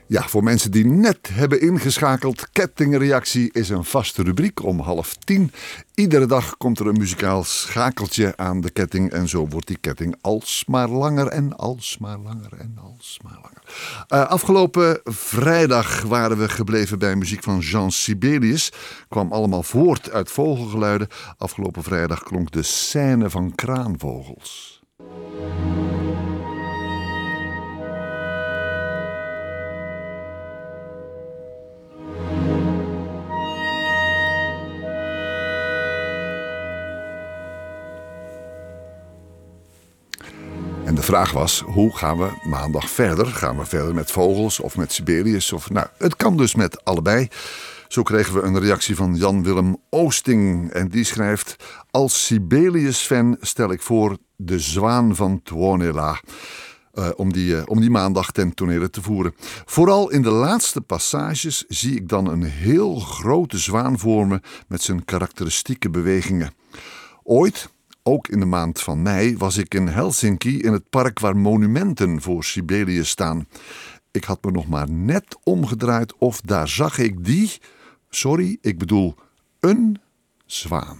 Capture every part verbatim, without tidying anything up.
Ja, voor mensen die net hebben ingeschakeld, kettingreactie is een vaste rubriek om half tien. Iedere dag komt er een muzikaal schakeltje aan de ketting en zo wordt die ketting alsmaar langer en alsmaar langer en alsmaar langer. Uh, afgelopen vrijdag waren we gebleven bij muziek van Jean Sibelius. Kwam allemaal voort uit vogelgeluiden. Afgelopen vrijdag klonk de scène van kraanvogels. En de vraag was, hoe gaan we maandag verder? Gaan we verder met vogels of met Sibelius? Of, nou, het kan dus met allebei. Zo kregen we een reactie van Jan-Willem Oosting. En die schrijft, als Sibelius-fan stel ik voor De Zwaan van Tuonela. Uh, om, die, uh, om die maandag ten tonele te voeren. Vooral in de laatste passages zie ik dan een heel grote zwaan voor me met zijn karakteristieke bewegingen. Ooit, ook in de maand van mei, was ik in Helsinki in het park waar monumenten voor Sibelius staan. Ik had me nog maar net omgedraaid of daar zag ik die, sorry, ik bedoel een zwaan.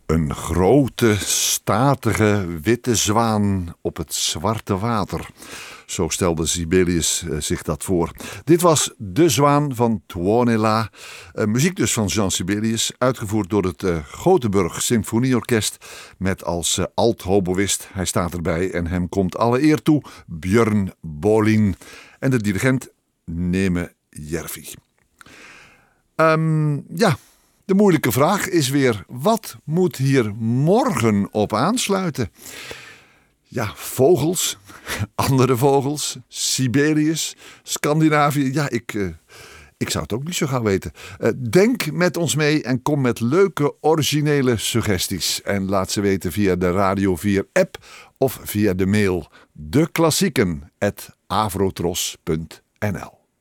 Een grote, statige, witte zwaan op het zwarte water. Zo stelde Sibelius uh, zich dat voor. Dit was De Zwaan van Tuonela. Uh, muziek dus van Jean Sibelius. Uitgevoerd door het uh, Gothenburg Symfonieorkest. Met als uh, alt-hoboïst. Hij staat erbij en hem komt alle eer toe. Björn Bolin. En de dirigent Neme Järvi. Um, ja... De moeilijke vraag is weer, wat moet hier morgen op aansluiten? Ja, vogels, andere vogels, Sibelius, Scandinavië. Ja, ik, uh, ik zou het ook niet zo gaan weten. Uh, denk met ons mee en kom met leuke, originele suggesties. En laat ze weten via de Radio vier app of via de mail deklassieken apenstaartje avrotros punt n l.